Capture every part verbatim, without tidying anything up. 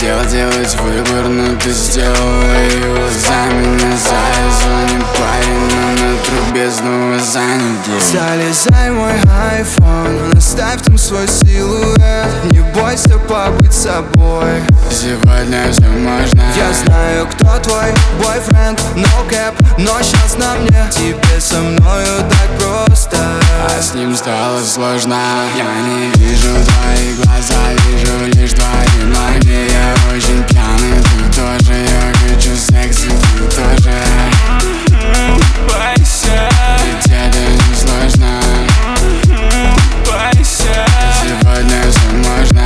хотел делать выбор, но ты сделала его за меня. Звонит парень, но на трубе снова занят день. Залезай в мой айфон, оставь там свой силуэт. Не бойся побыть собой, сегодня все можно. я знаю, кто твой бойфренд, no cap, но сейчас на мне. Тебе со мною так просто, а с ним стало сложно. Я не вижу твои глаза, вижу лишь твои ноги. Я очень пьяный, ты тоже. Я хочу секса, ты тоже. бойся, ведь это не сложно. бойся, сегодня все можно.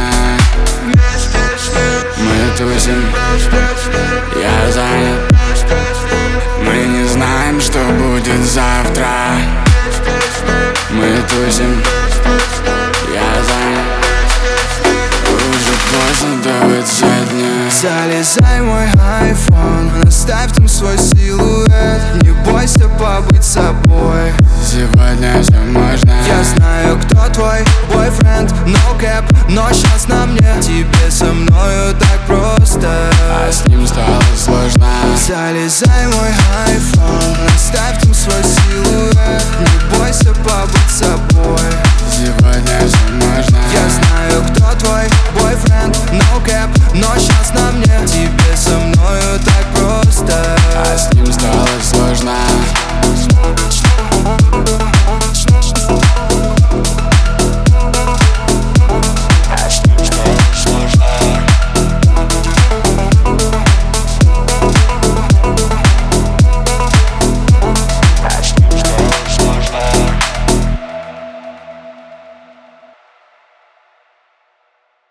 Мы тусим, я занят. Мы не знаем, что будет завтра. Мы тусим, я занят. Уже поздно, давай сегодня. Залезай в мой айфон, оставь там свой силуэт.